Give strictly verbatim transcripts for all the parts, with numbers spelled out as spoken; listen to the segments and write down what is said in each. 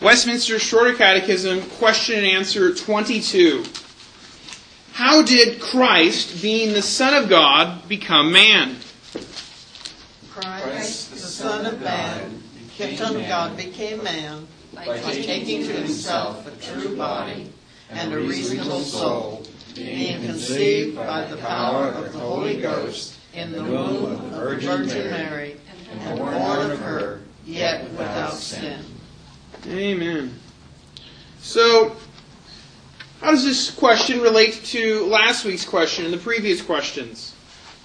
Westminster Shorter Catechism, question and answer twenty-two. How did Christ, being the Son of God, become man? Christ, the Son of Man, the Son of God, became man by taking to himself a true body and a reasonable soul, being conceived by the power of the Holy Ghost in the womb of the Virgin Mary, and born of her, yet without sin. Amen. So, how does this question relate to last week's question and the previous questions?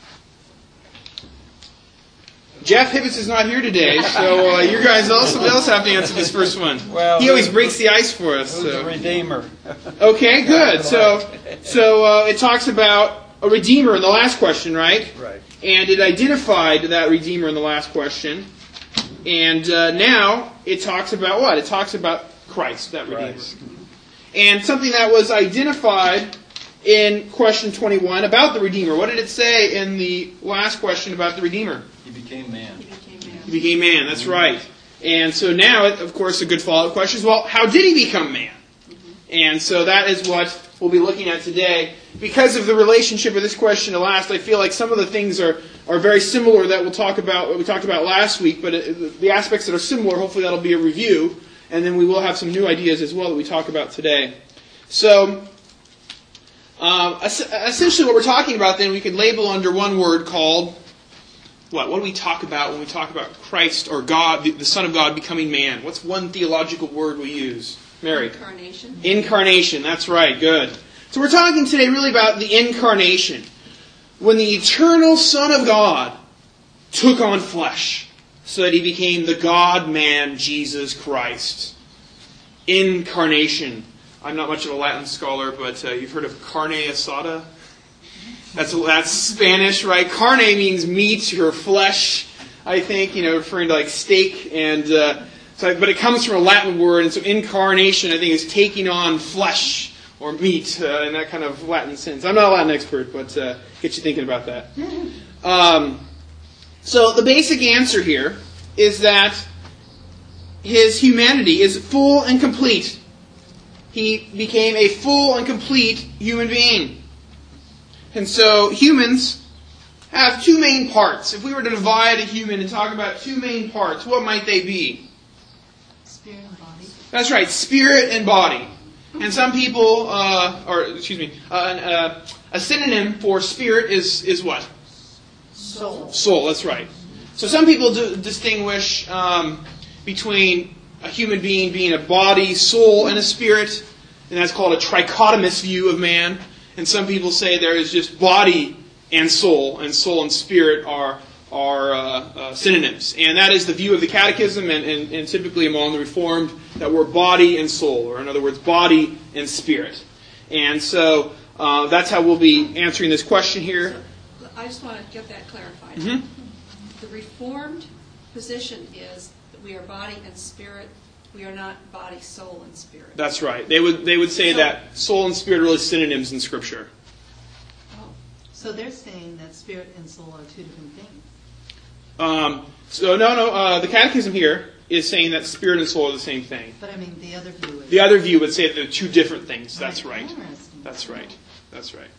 Jeff Hibbets is not here today, so uh, you guys also, also have to answer this first one. Well, he always breaks the ice for us. Who's So. the Redeemer? Okay, good. So, so uh, it talks about a Redeemer in the last question, right? Right. And it identified that Redeemer in the last question. And uh, now it talks about what? It talks about Christ, that Redeemer. Christ. And something that was identified in question twenty-one about the Redeemer. What did it say in the last question about the Redeemer? He became man. He became man. He became man, that's right. And so now, of course, a good follow-up question is, well, how did he become man? And so that is what we'll be looking at today. Because of the relationship of this question to last, I feel like some of the things are, are very similar that we'll talk about, what we talked about last week, but it, the aspects that are similar, hopefully that'll be a review, and then we will have some new ideas as well that we talk about today. So, um, essentially what we're talking about then, we could label under one word called, what? What do we talk about when we talk about Christ or God, the, the Son of God becoming man? What's one theological word we use? Mary? Incarnation. Incarnation, that's right, good. So we're talking today really about the incarnation. When the eternal Son of God took on flesh so that he became the God-man Jesus Christ. Incarnation. I'm not much of a Latin scholar, but uh, you've heard of carne asada? That's that's Spanish, right? Carne means meat or flesh, I think, you know, referring to like steak and... Uh, So, but it comes from a Latin word, and so incarnation, I think, is taking on flesh or meat uh, in that kind of Latin sense. I'm not a Latin expert, but uh, get you thinking about that. Um, so the basic answer here is that his humanity is full and complete. He became a full and complete human being. And so humans have two main parts. If we were to divide a human and talk about two main parts, what might they be? Spirit and body. That's right, spirit and body. And some people, uh, or excuse me, uh, uh, a synonym for spirit is is what? Soul. Soul, that's right. So some people do distinguish um, between a human being being a body, soul, and a spirit, and that's called a trichotomous view of man. And some people say there is just body and soul, and soul and spirit are are uh, uh, synonyms. And that is the view of the Catechism and, and, and typically among the Reformed, that we're body and soul, or in other words, body and spirit. And so uh, that's how we'll be answering this question here. So, I just want to get that clarified. Mm-hmm. The Reformed position is that we are body and spirit. We are not body, soul, and spirit. That's right. They would they would say So, that soul and spirit are really synonyms in Scripture. Oh, So they're saying that spirit and soul are two different things. Um, so no, no. Uh, the Catechism here is saying that spirit and soul are the same thing. But I mean, the other view is... The other view would say that they're two different things. That's right. Interesting. That's right. That's right.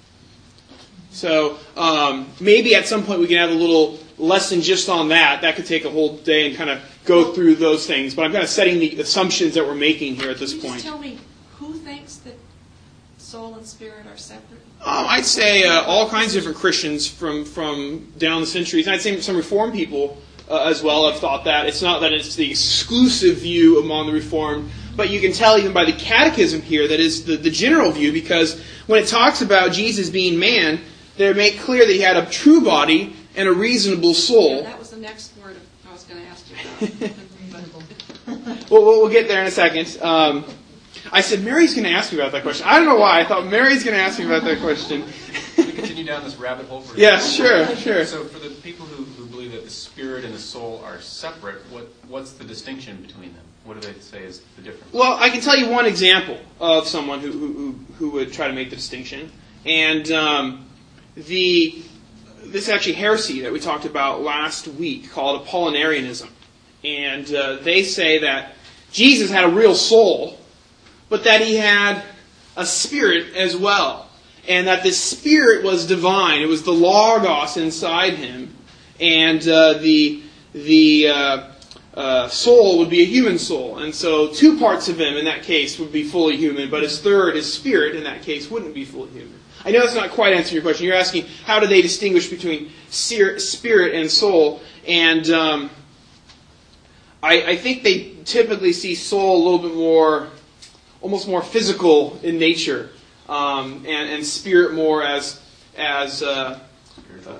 So um, maybe at some point we can have a little lesson just on that. That could take a whole day and kind of go through those things. But I'm kind of setting the assumptions that we're making here at this Can you point. just tell me who thinks that soul and spirit are separate? Um, I'd say uh, all kinds of different Christians from, from down the centuries. And I'd say some Reformed people uh, as well have thought that. It's not that it's the exclusive view among the Reformed, but you can tell even by the Catechism here that is the, the general view, because when it talks about Jesus being man, they make clear that he had a true body and a reasonable soul. Yeah, that was the next word I was going to ask you about. Well, we'll get there in a second. Um, I said, Mary's going to ask me about that question. I don't know why. I thought Mary's going to ask me about that question. Can we continue down this rabbit hole? For Yes, sure, sure. So for the people who, who believe that the spirit and the soul are separate, what what's the distinction between them? What do they say is the difference? Well, I can tell you one example of someone who who, who would try to make the distinction. And um, the this is actually heresy that we talked about last week called Apollinarianism. And uh, they say that Jesus had a real soul, but that he had a spirit as well. And that this spirit was divine. It was the Logos inside him. And uh, the the uh, uh, soul would be a human soul. And so two parts of him in that case would be fully human, but his third, his spirit, in that case, wouldn't be fully human. I know that's not quite answering your question. You're asking, how do they distinguish between spirit and soul? And um, I, I think they typically see soul a little bit more, almost more physical in nature, um, and, and spirit more as as uh, uh,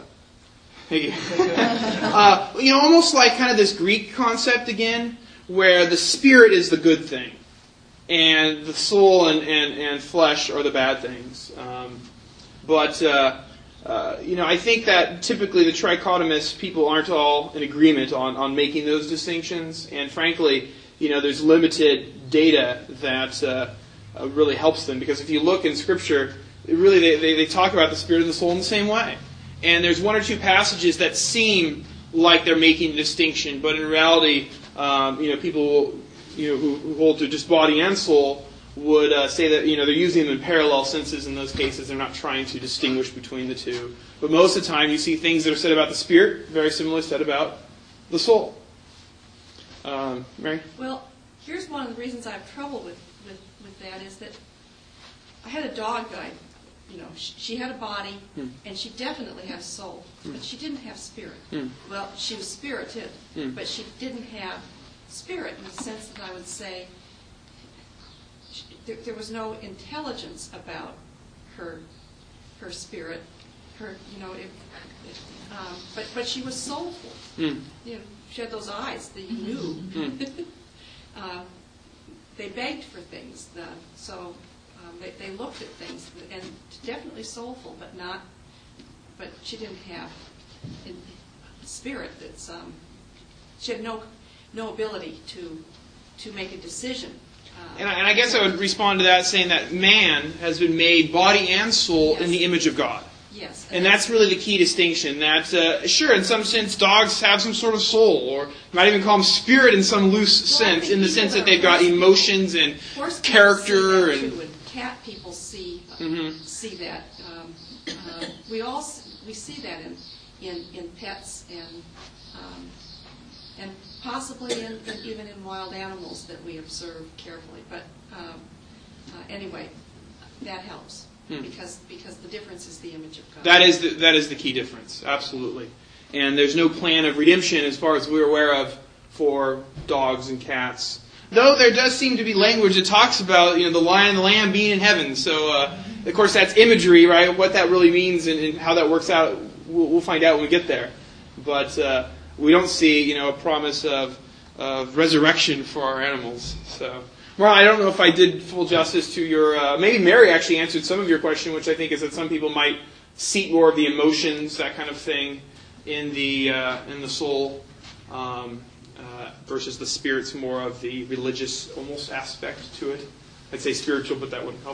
uh, you know, almost like kind of this Greek concept again, where the spirit is the good thing, and the soul and, and, and flesh are the bad things. Um, but uh, uh, you know, I think that typically the trichotomist people aren't all in agreement on, on making those distinctions, and frankly, you know, there's limited data that uh, uh, really helps them, because if you look in Scripture, it really they, they, they talk about the spirit and the soul in the same way. And there's one or two passages that seem like they're making a distinction, but in reality, um, you know, people you know who, who hold to just body and soul would uh, say that you know they're using them in parallel senses in those cases. They're not trying to distinguish between the two. But most of the time, you see things that are said about the spirit very similarly said about the soul. Um, Mary? Well, here's one of the reasons I have trouble with, with, with that is that I had a dog that I, you know, she, she had a body, hmm. and she definitely had a soul, hmm. but she didn't have spirit. Hmm. Well, she was spirited, hmm. but she didn't have spirit in the sense that I would say she, there, there was no intelligence about her her spirit, her, you know, it, it, um, but but she was soulful. Hmm. You know, she had those eyes that you knew. Hmm. uh, they begged for things, the, so. Um, they, they looked at things, and definitely soulful, but not. But she didn't have in, spirit. That's um, she had no no ability to to make a decision. Uh, and, I, and I guess I would respond to that saying that man has been made body and soul yes. in the image of God. Yes, and, and that's, that's really the key distinction. That uh, sure, in some sense, dogs have some sort of soul, or you might even call them spirit in some loose well, sense, in the sense that they've got emotions and character and. Cat people see uh, mm-hmm. see that. Um, uh, we all we see that in in, in pets and um, and possibly in, in, even in wild animals that we observe carefully. But um, uh, anyway, that helps hmm. because because the difference is the image of God. That is the, that is the key difference, absolutely. And there's no plan of redemption, as far as we're aware of, for dogs and cats. Though there does seem to be language that talks about, you know, the lion and the lamb being in heaven. So, uh, of course, that's imagery, right? What that really means and, and how that works out, we'll, we'll find out when we get there. But uh, we don't see, you know, a promise of, of resurrection for our animals. So, well, I don't know if I did full justice to your. Uh, maybe Mary actually answered some of your question, which I think is that some people might seat more of the emotions, that kind of thing, in the uh, in the soul. Um, Uh, versus the spirit's more of the religious almost aspect to it. I'd say spiritual, but that wouldn't help.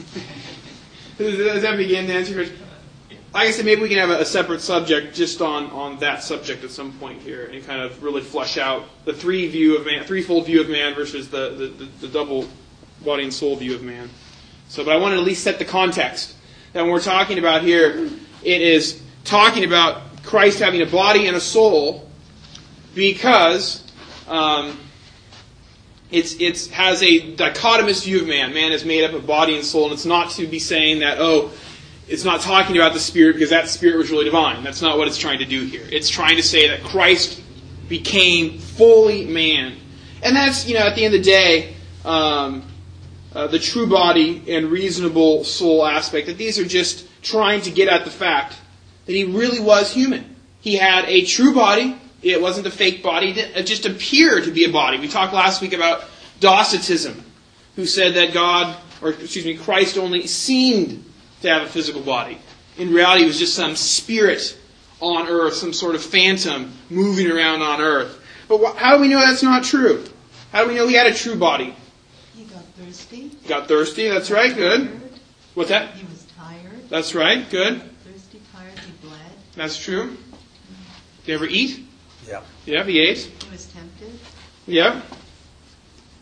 Does that begin to answer your question? Like I said, maybe we can have a, a separate subject just on, on that subject at some point here, and kind of really flesh out the three view of man, threefold view of man versus the, the, the, the double body and soul view of man. So, but I wanted to at least set the context that when we're talking about here, it is talking about Christ having a body and a soul. Because um, it's it's has a dichotomous view of man. Man is made up of body and soul, and it's not to be saying that, oh, it's not talking about the spirit because that spirit was really divine. That's not what it's trying to do here. It's trying to say that Christ became fully man. And that's, you know, at the end of the day, um, uh, the true body and reasonable soul aspect, that these are just trying to get at the fact that he really was human. He had a true body. It wasn't a fake body. It just appeared to be a body. We talked last week about Docetism, who said that God, or excuse me, Christ only seemed to have a physical body. In reality, it was just some spirit on earth, some sort of phantom moving around on earth. But wh- how do we know that's not true? How do we know he had a true body? He got thirsty. Got thirsty, that's right, good. Tired. What's that? He was tired. That's right, good. Thirsty, tired, he bled. That's true. Did you ever eat? Yeah. Yeah, he ate. He was tempted. Yeah.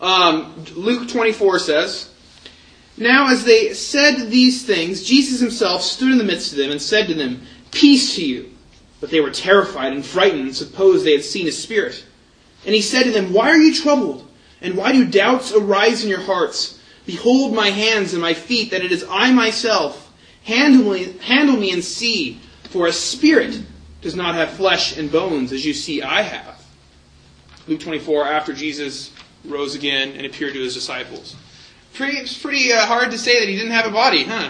Um, Luke twenty-four says, "Now as they said these things, Jesus himself stood in the midst of them and said to them, 'Peace to you.' But they were terrified and frightened and supposed they had seen a spirit. And he said to them, 'Why are you troubled? And why do doubts arise in your hearts? Behold my hands and my feet, that it is I myself. Handle me, handle me and see, for a spirit does not have flesh and bones, as you see I have.'" Luke twenty-four, after Jesus rose again and appeared to his disciples. Pretty, it's pretty uh, hard to say that he didn't have a body, huh?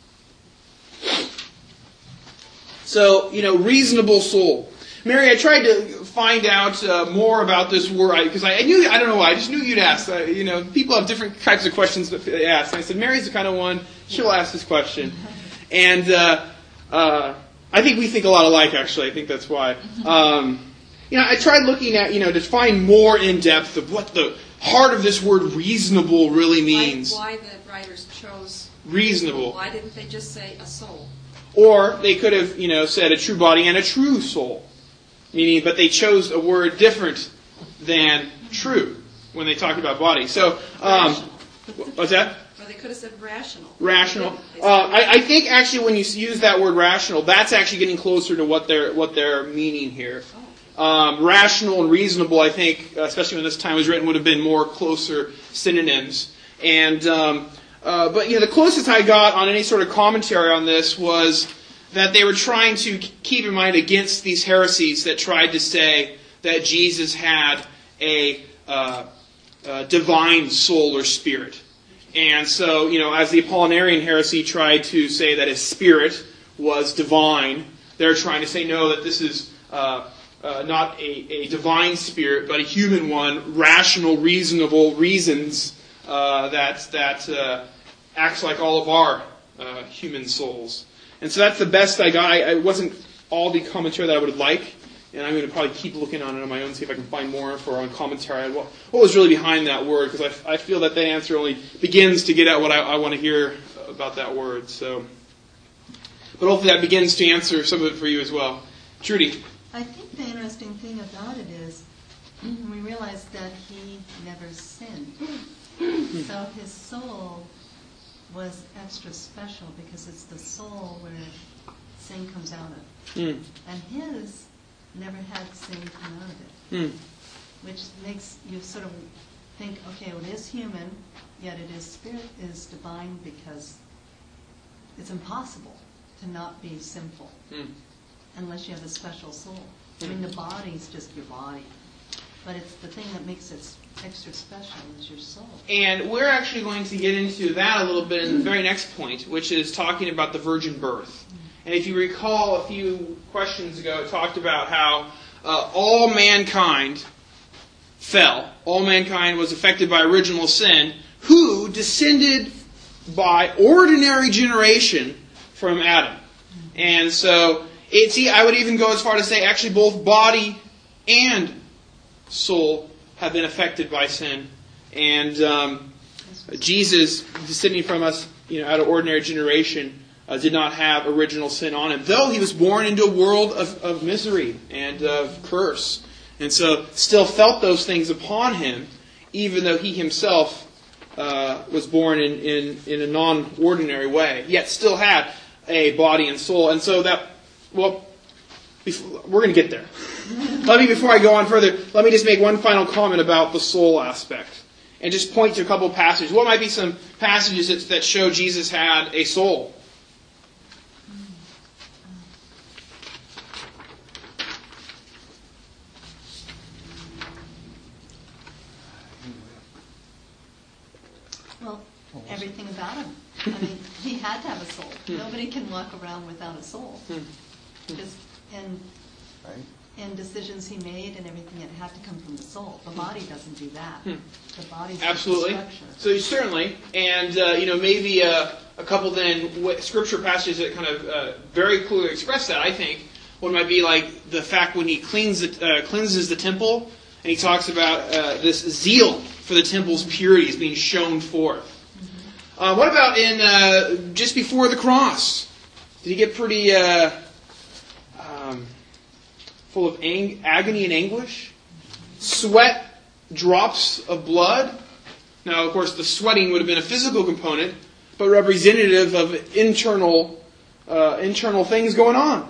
So, you know, reasonable soul. Mary, I tried to find out uh, more about this word, because I, I knew, I don't know why, I just knew you'd ask. Uh, you know, people have different types of questions that they ask. And I said, Mary's the kind of one, she'll ask this question. And uh, uh, I think we think a lot alike, actually. I think that's why. Um, you know, I tried looking at, you know, to find more in depth of what the heart of this word reasonable really means. Why, why the writers chose reasonable. Why didn't they just say a soul? Or they could have, you know, said a true body and a true soul. Meaning, but they chose a word different than true when they talked about body. So, um, what's that? Or they could have said rational. Rational. Uh, I, I think actually when you use that word rational, that's actually getting closer to what they're what they're meaning here. Um, rational and reasonable, I think, especially when this time was written, would have been more closer synonyms. And um, uh, but you know, the closest I got on any sort of commentary on this was that they were trying to keep in mind against these heresies that tried to say that Jesus had a, uh, a divine soul or spirit. And so, you know, as the Apollinarian heresy tried to say that his spirit was divine, they're trying to say, no, that this is uh, uh, not a, a divine spirit, but a human one, rational, reasonable reasons uh, that, that uh, acts like all of our uh, human souls. And so that's the best I got. I, I wasn't all the commentary that I would have liked, and I'm going to probably keep looking on it on my own, see if I can find more info on commentary on what, what was really behind that word, because I, I feel that the answer only begins to get at what I, I want to hear about that word. So, but hopefully that begins to answer some of it for you as well. Trudy. I think the interesting thing about it is we realize that he never sinned. So his soul was extra special because it's the soul where sin comes out of. Mm. And his never had sin come out of it. Mm. Which makes you sort of think, okay, well, it is human, yet it is spirit, is divine, because it's impossible to not be sinful Mm. unless you have a special soul. I mean, the body's just your body. But it's the thing that makes it extra special is your soul. And we're actually going to get into that a little bit in the very next point, which is talking about the virgin birth. And if you recall a few questions ago, it talked about how uh, all mankind fell. All mankind was affected by original sin, who descended by ordinary generation from Adam. And so, it's, I would even go as far to say actually both body and soul have been affected by sin, and um, Jesus, descending from us, you know, out of ordinary generation, uh, did not have original sin on him, though he was born into a world of, of misery and of curse, and so still felt those things upon him, even though he himself uh, was born in, in, in a non-ordinary way, yet still had a body and soul, and so that, well, before, we're going to get there. Let me, before I go on further, let me just make one final comment about the soul aspect. And just point to a couple of passages. What might be some passages that, that show Jesus had a soul? Well, everything about him. I mean, he had to have a soul. Nobody can walk around without a soul. Just, and and decisions he made and everything, it had to come from the soul. The body doesn't do that. Hmm. The body's Absolutely. the structure. So certainly, and uh, you know, maybe uh, a couple then what, scripture passages that kind of uh, very clearly express that. I think one might be like the fact when he cleans the, uh, cleanses the temple, and he talks about uh, this zeal for the temple's purity is being shown forth. Mm-hmm. Uh, what about in uh, just before the cross? Did he get pretty uh, um, full of ang- agony and anguish? Sweat, drops of blood? Now, of course, the sweating would have been a physical component, but representative of internal uh, internal things going on.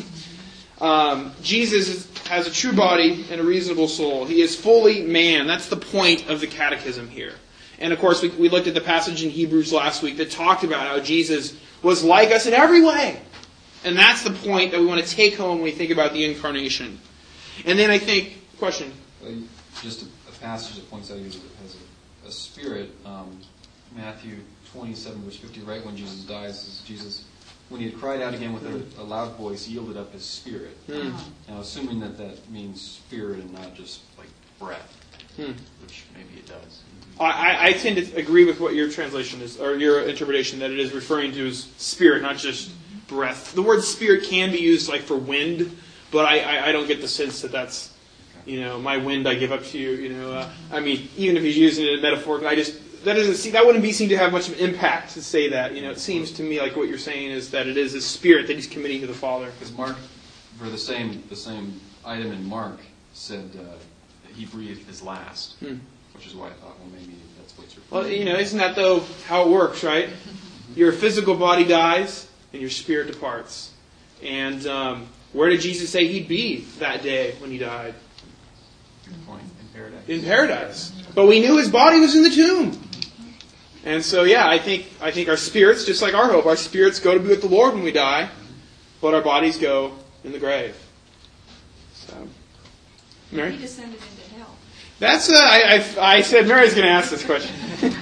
um, Jesus has a true body and a reasonable soul. He is fully man. That's the point of the catechism here. And, of course, we, we looked at the passage in Hebrews last week that talked about how Jesus was like us in every way. And that's the point that we want to take home when we think about the incarnation. And then I think, question? Well, just a, a passage that points out he has a, a spirit. Um, Matthew twenty-seven, verse fifty, right when Jesus dies, says Jesus, when he had cried out again with a, a loud voice, yielded up his spirit. Hmm. Now, assuming that that means spirit and not just like breath, Hmm. which maybe it does. I, I tend to agree with what your translation is, or your interpretation, that it is referring to as spirit, not just breath. The word spirit can be used like for wind, but I, I, I don't get the sense that that's, you know, my wind I give up to you. You know, uh, I mean, even if he's using it metaphorically, I just that doesn't seem, that wouldn't be seem to have much of an impact to say that. You know, it seems to me like what you're saying is that it is a spirit that he's committing to the Father. Because Mark, for the same the same item in Mark, said uh, that he breathed his last, Hmm. which is why I thought, well, maybe that's what you're. Well, you know, isn't that though how it works, right? Your physical body dies and your spirit departs. And um, where did Jesus say he'd be that day when he died? Good point. In paradise. In paradise. But we knew his body was in the tomb. And so, yeah, I think I think our spirits, just like our hope, our spirits go to be with the Lord when we die, but our bodies go in the grave. So, Mary? He descended into hell. That's, uh, I, I, I said Mary's going to ask this question.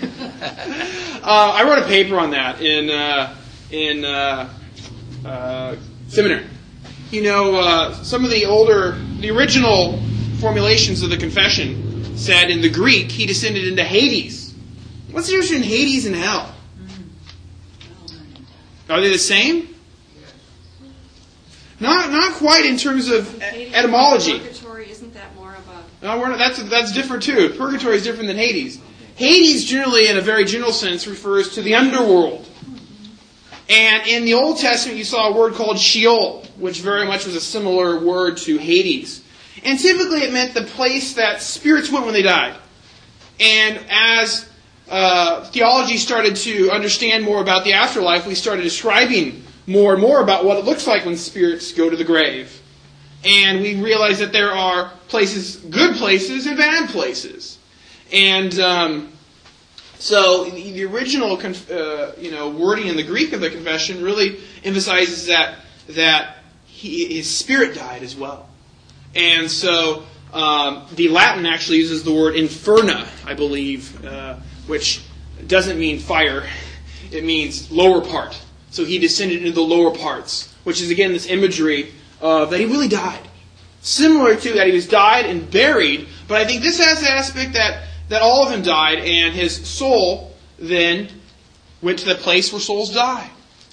uh, I wrote a paper on that in uh, in uh, uh, seminary. You know, uh, some of the older, the original formulations of the confession said in the Greek, he descended into Hades. What's the difference between Hades and hell? Are they the same? Not not quite in terms of Hades, etymology. Purgatory, isn't that more of a... No, we're not, that's that's different too. Purgatory is different than Hades. Hades, generally, in a very general sense, refers to the underworld. And in the Old Testament, you saw a word called Sheol, which very much was a similar word to Hades. And typically, it meant the place that spirits went when they died. And as uh, theology started to understand more about the afterlife, we started describing more and more about what it looks like when spirits go to the grave. And we realized that there are places, good places and bad places. And um, so the original uh, you know, wording in the Greek of the confession really emphasizes that that he, his spirit died as well. And so um, the Latin actually uses the word inferna, I believe, uh, which doesn't mean fire. It means lower part. So he descended into the lower parts, which is, again, this imagery of that he really died. Similar to that he was died and buried, but I think this has the aspect that, that all of him died, and his soul then went to the place where souls die.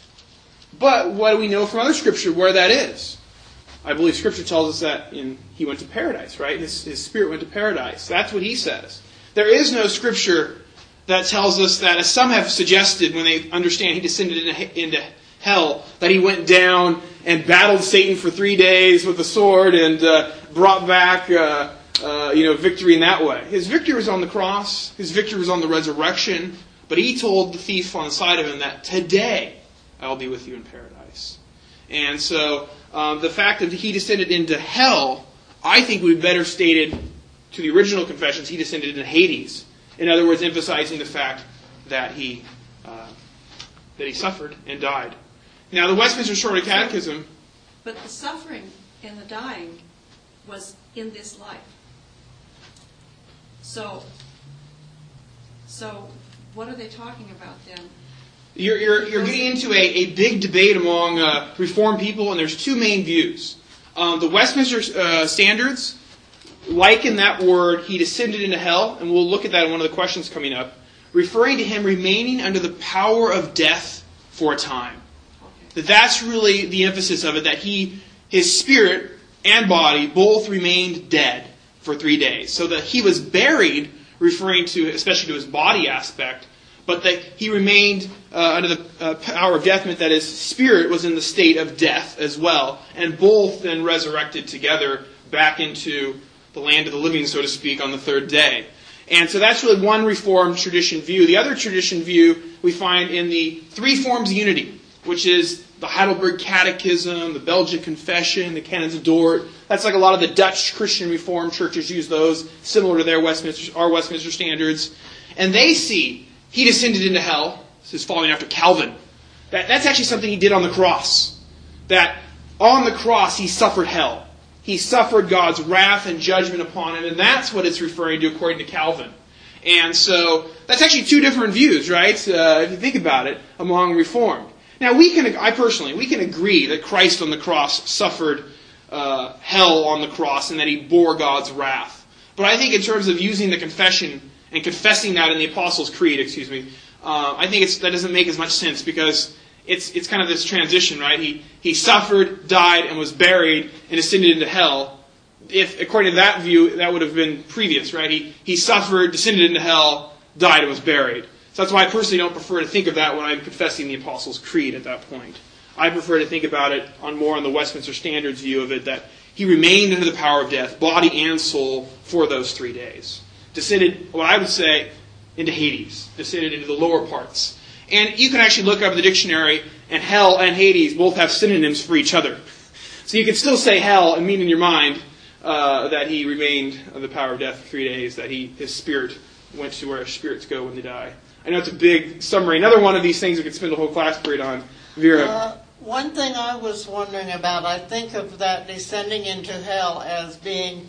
But what do we know from other Scripture where that is? I believe Scripture tells us that in, he went to paradise, right? His, his spirit went to paradise. That's what he says. There is no Scripture that tells us that, as some have suggested when they understand he descended into, into hell, that he went down and battled Satan for three days with a sword and uh, brought back uh, uh, you know, victory in that way. His victory was on the cross. His victory was on the resurrection. But he told the thief on the side of him that today I will be with you in paradise. And so um, the fact that he descended into hell, I think would be better stated to the original confessions, he descended into Hades. In other words, emphasizing the fact that he uh, that he suffered and died. Now, the Westminster Shorter Catechism... But the suffering and the dying was in this life. So, so what are they talking about then? You're, you're, you're getting into a, a big debate among uh, Reformed people, and there's two main views. Um, the Westminster uh, Standards liken that word, he descended into hell, and we'll look at that in one of the questions coming up, referring to him remaining under the power of death for a time. That that's really the emphasis of it, that he, his spirit and body both remained dead for three days. So that he was buried, referring to, especially to his body aspect, but that he remained uh, under the uh, power of death meant that his spirit was in the state of death as well, and both then resurrected together back into the land of the living, so to speak, on the third day. And so that's really one Reformed tradition view. The other tradition view we find in the three forms of unity, which is the Heidelberg Catechism, the Belgic Confession, the Canons of Dort. That's like a lot of the Dutch Christian Reformed churches use those, similar to their Westminster, our Westminster Standards. And they see he descended into hell. This is following after Calvin. That, that's actually something he did on the cross. That on the cross he suffered hell. He suffered God's wrath and judgment upon him, and that's what it's referring to according to Calvin. And so that's actually two different views, right? Uh, if you think about it, among Reformed. Now we can, I personally, we can agree that Christ on the cross suffered uh, hell on the cross and that he bore God's wrath. But I think in terms of using the confession and confessing that in the Apostles' Creed, excuse me, uh, I think it's, that doesn't make as much sense because It's it's kind of this transition, right? He he suffered, died, and was buried, and ascended into hell. If according to that view, that would have been previous, right? He he suffered, descended into hell, died, and was buried. So that's why I personally don't prefer to think of that when I'm confessing the Apostles' Creed at that point. I prefer to think about it on more on the Westminster Standards view of it, that he remained under the power of death, body and soul, for those three days. Descended, what I would say, into Hades. Descended into the lower parts. And you can actually look up the dictionary, and hell and Hades both have synonyms for each other. So you could still say hell and mean in your mind uh, that he remained under the power of death for three days, that he his spirit went to where spirits go when they die. I know it's a big summary. Another one of these things we could spend a whole class period on. Vera? Uh, one thing I was wondering about, I think of that descending into hell as being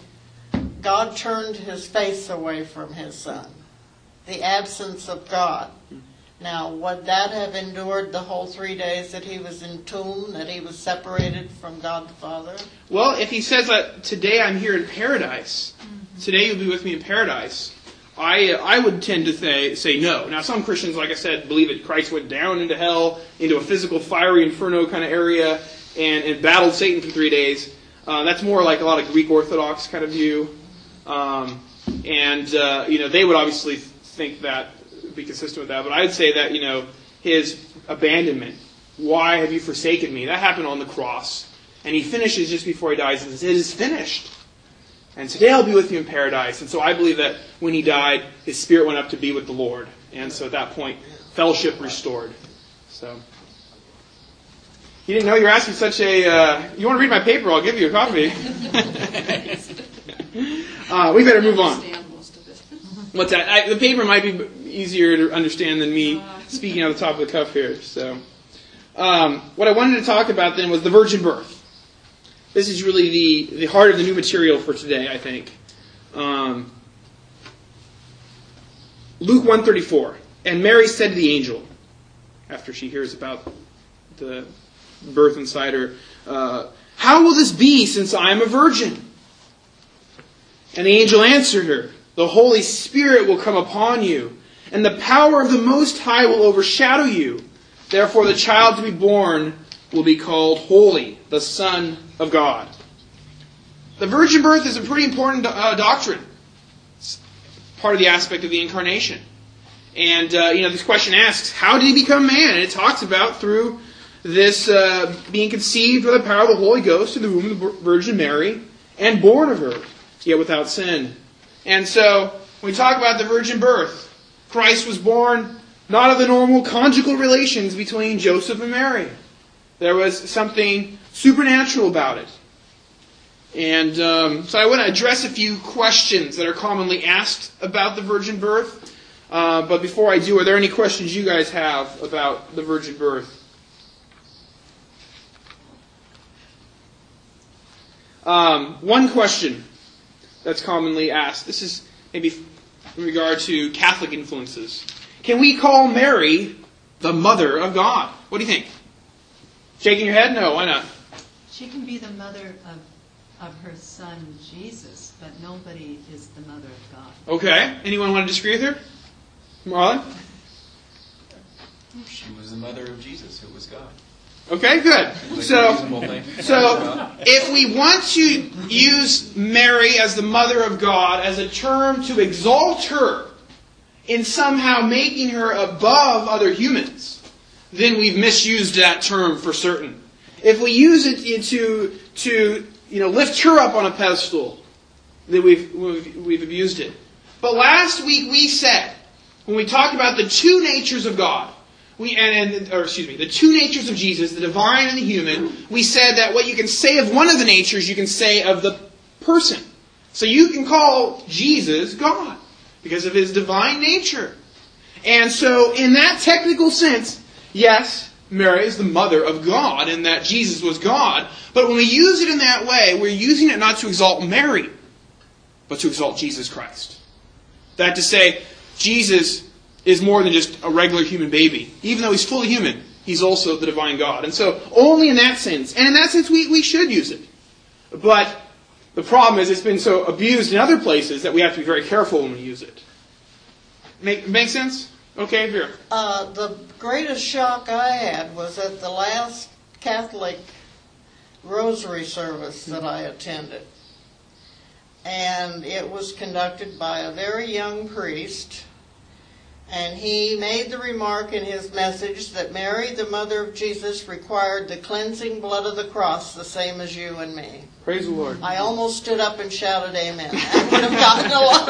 God turned his face away from his son. The absence of God. Now, would that have endured the whole three days that he was entombed, that he was separated from God the Father? Well, if he says that today I'm here in paradise, mm-hmm. today you'll be with me in paradise, I I would tend to say, say no. Now, some Christians, like I said, believe that Christ went down into hell, into a physical fiery inferno kind of area, and, and battled Satan for three days. Uh, that's more like a lot of Greek Orthodox kind of view. Um, and, uh, you know, they would obviously think that, be consistent with that. But I'd say that, you know, his abandonment, why have you forsaken me? That happened on the cross. And he finishes just before he dies and says, it is finished. And today I'll be with you in paradise. And so I believe that when he died, his spirit went up to be with the Lord. And so at that point, fellowship restored. So, you didn't know you were asking such a, uh, you want to read my paper, I'll give you a copy. uh, we better move on. What's that? I, the paper might be easier to understand than me speaking on the top of the cuff here. So, um, what I wanted to talk about then was the virgin birth. This is really the, the heart of the new material for today, I think. Um, Luke one thirty-four. And Mary said to the angel, after she hears about the birth inside her, uh, how will this be since I am a virgin? And the angel answered her, the Holy Spirit will come upon you, and the power of the Most High will overshadow you. Therefore the child to be born will be called Holy, the Son of God. The virgin birth is a pretty important uh, doctrine. It's part of the aspect of the incarnation. And, uh, you know, this question asks, how did he become man? And it talks about through this uh, being conceived by the power of the Holy Ghost in the womb of the Virgin Mary and born of her, yet without sin. And so, when we talk about the virgin birth, Christ was born not of the normal conjugal relations between Joseph and Mary. There was something supernatural about it. And um, so I want to address a few questions that are commonly asked about the virgin birth. Uh, but before I do, are there any questions you guys have about the virgin birth? Um, one question that's commonly asked. This is maybe in regard to Catholic influences. Can we call Mary the mother of God? What do you think? Shaking your head? No, why not? She can be the mother of, of her son Jesus, but nobody is the mother of God. Okay. Anyone want to disagree with her? Marlon? She was the mother of Jesus, who was God. Okay, good. So, so if we want to use Mary as the mother of God as a term to exalt her in somehow making her above other humans, then we've misused that term for certain. If we use it to to you know lift her up on a pedestal, then we've we've, we've abused it. But last week we said, when we talked about the two natures of God, we and, and or excuse me, the two natures of Jesus, the divine and the human, we said that what you can say of one of the natures, you can say of the person. So you can call Jesus God because of his divine nature. And so in that technical sense, yes, Mary is the mother of God and that Jesus was God. But when we use it in that way, we're using it not to exalt Mary, but to exalt Jesus Christ. That to say, Jesus is more than just a regular human baby. Even though he's fully human, he's also the divine God. And so only in that sense, and in that sense we, we should use it. But the problem is it's been so abused in other places that we have to be very careful when we use it. Make, make sense? Okay, here. Uh, the greatest shock I had was at the last Catholic rosary service that I attended. And it was conducted by a very young priest. And he made the remark in his message that Mary, the mother of Jesus, required the cleansing blood of the cross the same as you and me. Praise the Lord. I almost stood up and shouted amen. That would have gotten a lot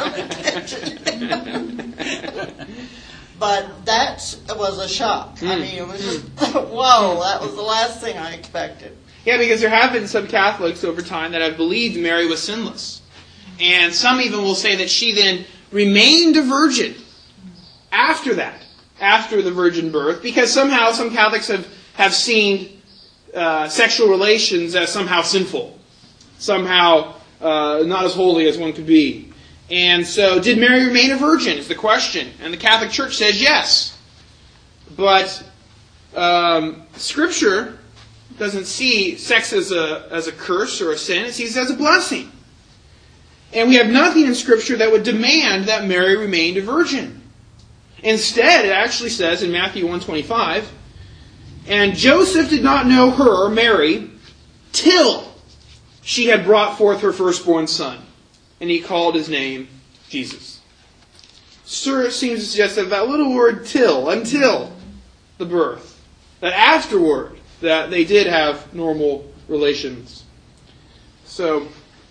of attention. But that was a shock. I mean, it was just, whoa, that was the last thing I expected. Yeah, because there have been some Catholics over time that have believed Mary was sinless. And some even will say that she then remained a virgin after that, after the virgin birth, because somehow some Catholics have, have seen uh, sexual relations as somehow sinful, somehow uh, not as holy as one could be. And so, did Mary remain a virgin is the question. And the Catholic Church says yes. But um, Scripture doesn't see sex as a, as a curse or a sin. It sees it as a blessing. And we have nothing in Scripture that would demand that Mary remained a virgin. Instead, it actually says in Matthew one twenty-five, and Joseph did not know her, Mary, till she had brought forth her firstborn son. And he called his name Jesus. Sir, it seems to suggest that that little word till, until the birth, that afterward, that they did have normal relations. So,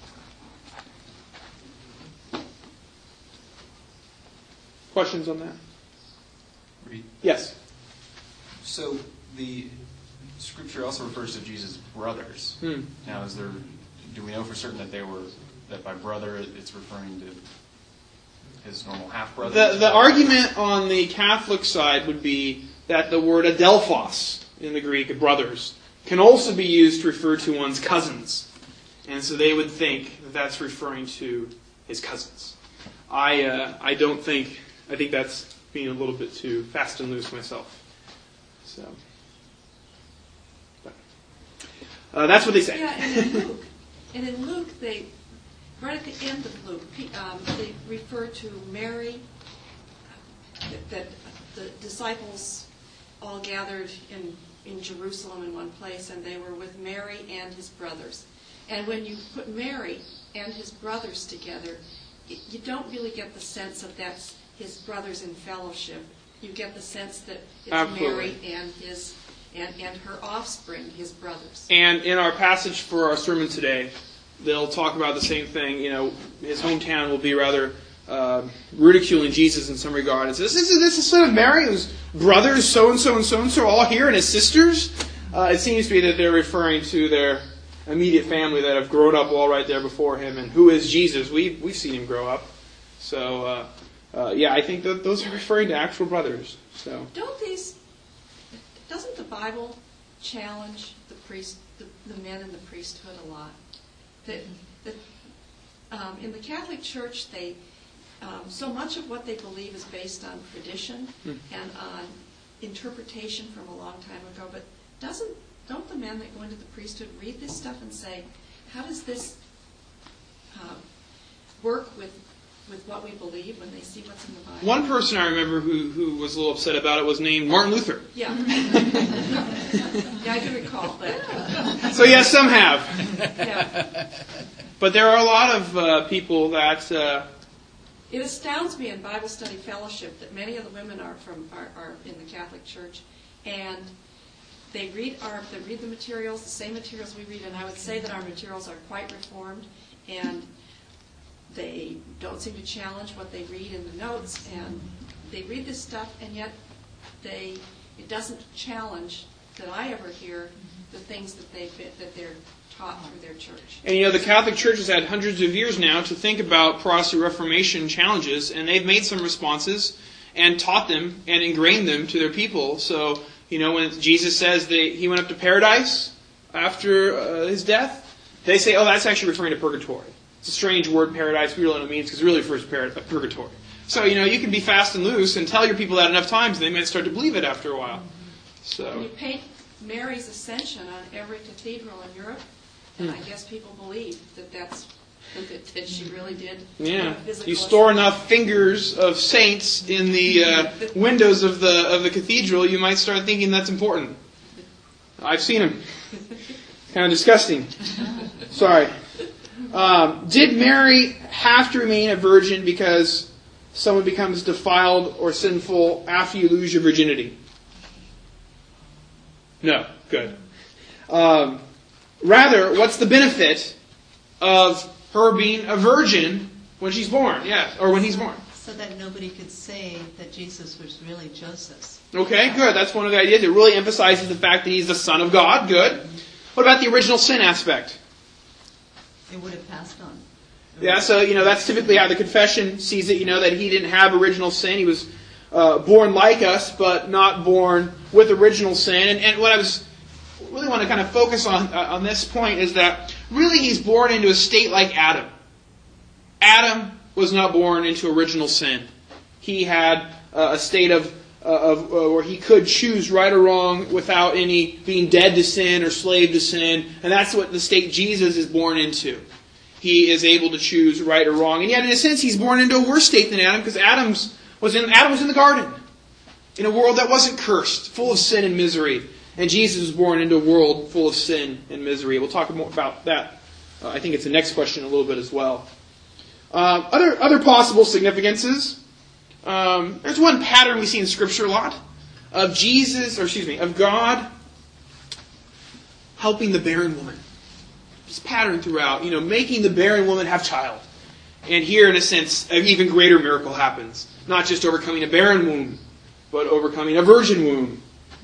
questions on that? Read. Yes. So the Scripture also refers to Jesus' brothers. Hmm. Now, is there? Do we know for certain that they were that by brother it's referring to his normal half brother? The the argument on the Catholic side would be that the word adelphos in the Greek, brothers, can also be used to refer to one's cousins, and so they would think that that's referring to his cousins. I uh, I don't think I think that's being a little bit too fast and loose myself. So, but, uh, that's what they say. Yeah, and in Luke, and in Luke, they right at the end of Luke, um, they refer to Mary. That, that the disciples all gathered in in Jerusalem in one place, and they were with Mary and his brothers. And when you put Mary and his brothers together, you don't really get the sense of that's his brothers in fellowship. You get the sense that it's Absolutely. Mary and his and, and her offspring, his brothers. And in our passage for our sermon today, they'll talk about the same thing. You know, his hometown will be rather uh, ridiculing Jesus in some regard. It's this is this the son of Mary, whose brothers so and so and so and so all here, and his sisters. Uh, it seems to be that they're referring to their immediate family that have grown up all right there before him. And who is Jesus? We've we've seen him grow up. So uh, uh, yeah, I think that those are referring to actual brothers. So Don't these? Doesn't the Bible challenge the priest, the, the men in the priesthood a lot? That that um, in the Catholic Church, they um, so much of what they believe is based on tradition Hmm. and on interpretation from a long time ago. But doesn't don't the men that go into the priesthood read this stuff and say, how does this uh, work with with what we believe when they see what's in the Bible? one person I remember who who was a little upset about it was named Martin Luther. Yeah. Yeah, I do recall that. So yes, some have. Yeah. But there are a lot of uh, people that uh, It astounds me in Bible study fellowship that many of the women are from are, are in the Catholic Church, and they read our they read the materials, the same materials we read, and I would say that our materials are quite reformed, and they don't seem to challenge what they read in the notes, and they read this stuff, and yet they it doesn't challenge that I ever hear the things that they that they're taught through their church. And you know, the Catholic Church has had hundreds of years now to think about Protestant Reformation challenges, and they've made some responses and taught them and ingrained them to their people. So, you know, when Jesus says that he went up to paradise after uh, his death, they say, oh, that's actually referring to purgatory. It's a strange word, paradise. We don't know what it means because it really refers to purgatory. So, you know, you can be fast and loose and tell your people that enough times, and they might start to believe it after a while. So, When you paint Mary's Ascension on every cathedral in Europe, and I guess people believe that that's that, that she really did. yeah, physical you store ascension. enough fingers of saints in the uh, windows of the of the cathedral, you might start thinking that's important. I've seen them. Kind of disgusting. Sorry. Um, did Mary have to remain a virgin because someone becomes defiled or sinful after you lose your virginity? No. Good. Um, rather, what's the benefit of her being a virgin when she's born? Yeah, or when he's born. So that nobody could say that Jesus was really Joseph's. Okay, good. That's one of the ideas. It really emphasizes the fact that he's the Son of God. Good. What about the original sin aspect? It would have passed on. Yeah, so, you know, that's typically how the confession sees it, you know, that he didn't have original sin. He was uh, born like us, but not born with original sin. And, and what I was really want to kind of focus on uh, on this point is that really he's born into a state like Adam. Adam was not born into original sin. He had uh, a state of Uh, of uh, where he could choose right or wrong without any being dead to sin or slave to sin. And that's what the state Jesus is born into. He is able to choose right or wrong. And yet, in a sense, he's born into a worse state than Adam, because Adam's was in Adam was in the garden, in a world that wasn't cursed, full of sin and misery. And Jesus was born into a world full of sin and misery. We'll talk more about that. Uh, I think it's the next question a little bit as well. Uh, other other possible significances. Um, there's one pattern we see in Scripture a lot of Jesus, or excuse me, of God helping the barren woman. This pattern throughout, you know, making the barren woman have child. And here, in a sense, an even greater miracle happens. Not just overcoming a barren womb, but overcoming a virgin womb.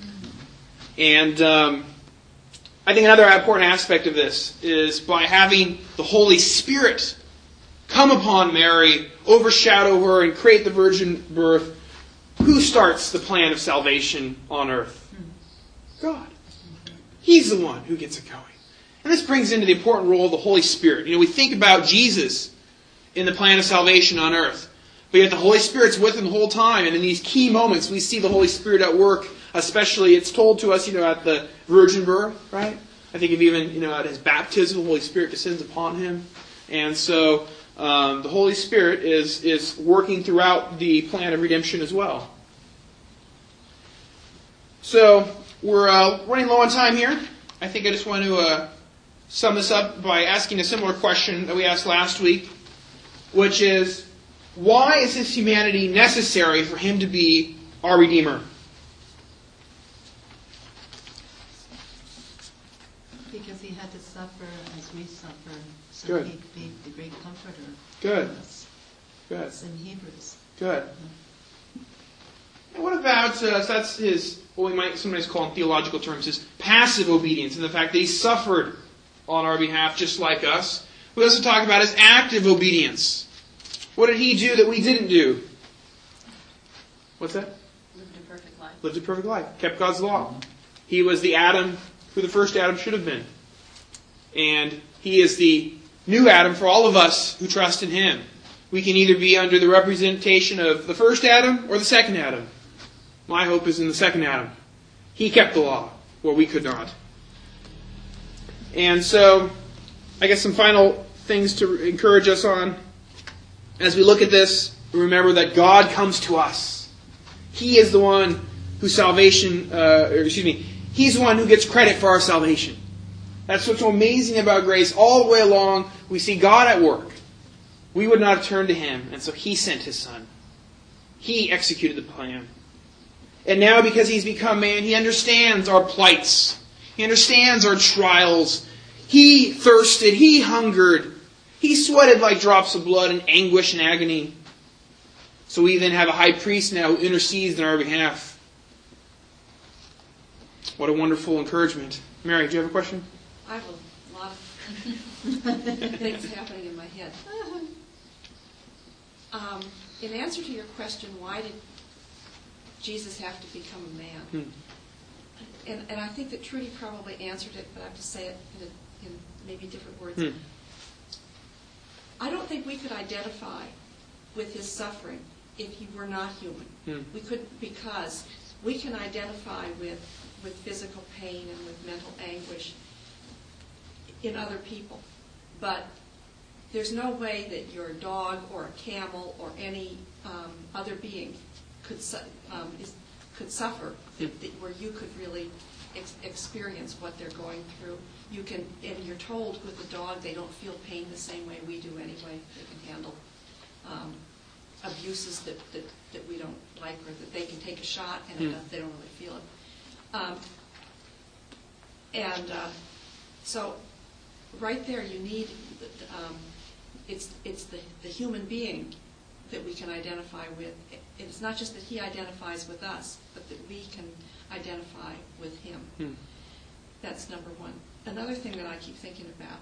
And um, I think another important aspect of this is by having the Holy Spirit come upon Mary, overshadow her, and create the virgin birth. Who starts the plan of salvation on earth? God. He's the one who gets it going. And this brings into the important role of the Holy Spirit. You know, we think about Jesus in the plan of salvation on earth, but yet the Holy Spirit's with him the whole time. And in these key moments, we see the Holy Spirit at work. Especially, it's told to us, you know, at the virgin birth, right? I think of even, you know, at his baptism, the Holy Spirit descends upon him. And so Um, the Holy Spirit is, is working throughout the plan of redemption as well. So, we're uh, running low on time here. I think I just want to uh, sum this up by asking a similar question that we asked last week, which is, why is this humanity necessary for him to be our Redeemer? Because he had to suffer as we suffer, so Good. he'd be the great comforter. Good. For us. Good. It's in Hebrews. Good. And what about, uh, so that's his, what we might sometimes call in theological terms, his passive obedience, and the fact that he suffered on our behalf just like us. We also talk about his active obedience. What did he do that we didn't do? What's that? Lived a perfect life. Lived a perfect life. Kept God's law. He was the Adam who the first Adam should have been. And he is the new Adam for all of us who trust in him. We can either be under the representation of the first Adam or the second Adam. My hope is in the second Adam. He kept the law where we could not. And so, I guess some final things to encourage us on. As we look at this, remember that God comes to us. He is the one whose salvation, uh, or excuse me, He's the one who gets credit for our salvation. That's what's so amazing about grace. All the way along, we see God at work. We would not have turned to Him, and so He sent His Son. He executed the plan. And now, because He's become man, He understands our plights. He understands our trials. He thirsted. He hungered. He sweated like drops of blood in anguish and agony. So we then have a high priest now who intercedes on our behalf. What a wonderful encouragement. Mary, do you have a question? I have a lot of things happening in my head. Um, in answer to your question, why did Jesus have to become a man? Hmm. And, and I think that Trudy probably answered it, but I have to say it in, a, in maybe different words. Hmm. I don't think we could identify with his suffering if he were not human. Hmm. We couldn't, because we can identify with, with physical pain and with mental anguish in other people. But there's no way that your dog or a camel or any um, other being could su- um, is, could suffer that, that, where you could really ex- experience what they're going through. You can, and you're told with the dog they don't feel pain the same way we do anyway. They can handle um, abuses that, that, that we don't like, or that they can take a shot and Hmm. it, they don't really feel it. Um, and uh, so right there you need, um, it's, it's the, the human being that we can identify with. It's not just that he identifies with us, but that we can identify with him. Hmm. That's number one. Another thing that I keep thinking about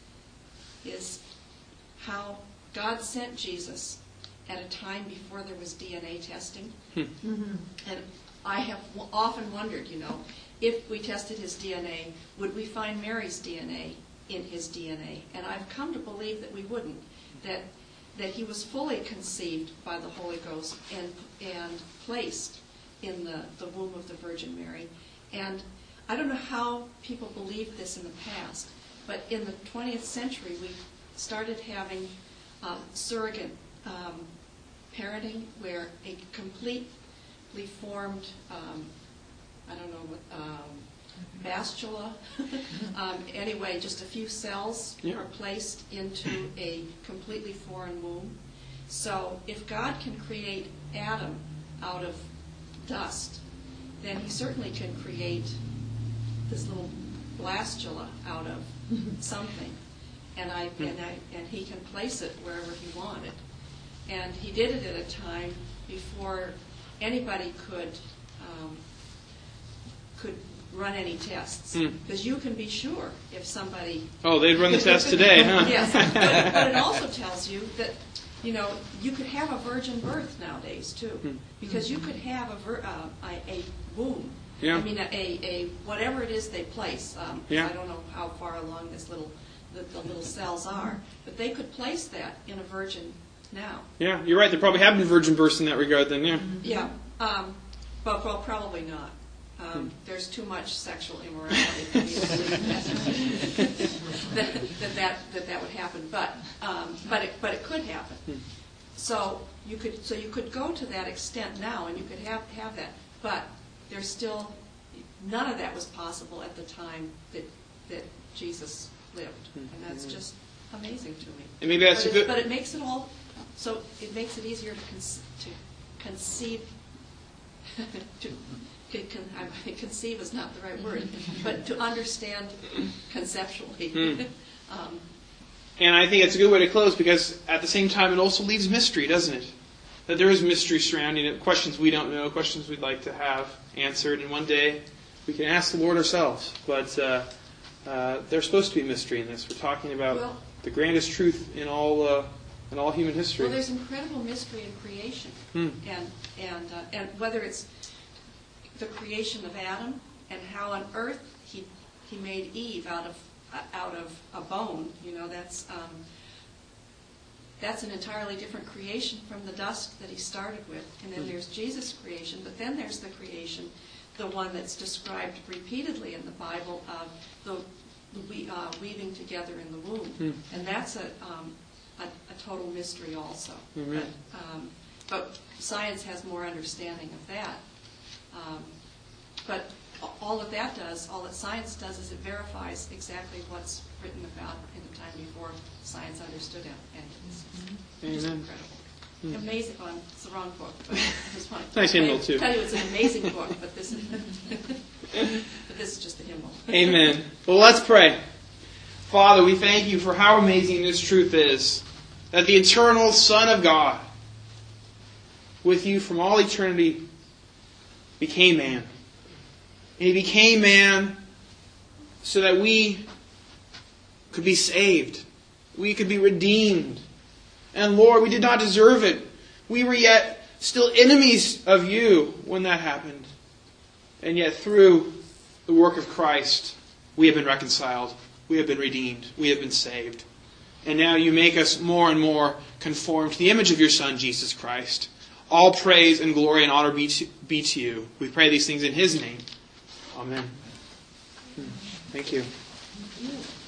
is how God sent Jesus at a time before there was D N A testing. Hmm. Mm-hmm. And I have w- often wondered, you know, if we tested his D N A, would we find Mary's D N A in his D N A? And I've come to believe that we wouldn't, that that he was fully conceived by the Holy Ghost and and placed in the, the womb of the Virgin Mary. And I don't know how people believed this in the past, but in the twentieth century we started having um, surrogate um, parenting, where a completely formed, um, I don't know, what, um, bastula, um, anyway, just a few cells Yeah. are placed into a completely foreign womb. So if God can create Adam out of dust, then he certainly can create this little blastula out of something. And I and I and he can place it wherever he wanted. And he did it at a time before anybody could um, could run any tests. Hmm. Because you can be sure if somebody... Oh, they'd run the test today, huh? Yes, but, but it also tells you that, you know, you could have a virgin birth nowadays, too. Hmm. Because you could have a, vir- uh, a, a womb. Yeah. I mean, a, a whatever it is they place. Um, Yeah. I don't know how far along this little the, the little cells are, but they could place that in a virgin now. Yeah, you're right. There probably have been virgin births in that regard then, yeah. Yeah, um, but well, probably not. Um, there's too much sexual immorality to be believed that, that, that, that that would happen. But um, but it but it could happen. So you could so you could go to that extent now, and you could have have that. But there's still none of that was possible at the time that that Jesus lived, and that's just amazing to me. And maybe that's but a it, good... But it makes it all so it makes it easier to con- to conceive. to Con, I, conceive is not the right word, but to understand conceptually. Hmm. um, And I think it's a good way to close, because at the same time it also leaves mystery, doesn't it? That there is mystery surrounding it, questions we don't know, questions we'd like to have answered, and one day we can ask the Lord ourselves. But uh, uh, there's supposed to be mystery in this. We're talking about well, the grandest truth in all uh, in all human history. well, there's incredible mystery in creation, Hmm. and and uh, and whether it's the creation of Adam and how on earth he he made Eve out of uh, out of a bone. You know, that's um, that's an entirely different creation from the dust that he started with. And then there's Jesus' creation, but then there's the creation, the one that's described repeatedly in the Bible of the, the we, uh, weaving together in the womb, Hmm. and that's a, um, a a total mystery also. Amen. But, um, but science has more understanding of that. Um, but all that that does, all that science does, is it verifies exactly what's written about in the time before science understood it. And it's just Amen. incredible. Amazing. Well, it's the wrong book, but I just want to Nice tell, hymnal, you, too. tell you it's an amazing book, but this is, but this is just a hymnal. Amen. Well, let's pray. Father, we thank you for how amazing this truth is, that the eternal Son of God, with you from all eternity, became man. And He became man so that we could be saved. We could be redeemed. And Lord, we did not deserve it. We were yet still enemies of you when that happened. And yet through the work of Christ, we have been reconciled. We have been redeemed. We have been saved. And now you make us more and more conform to the image of your Son, Jesus Christ. All praise and glory and honor be to, be to you. We pray these things in His name. Amen. Thank you.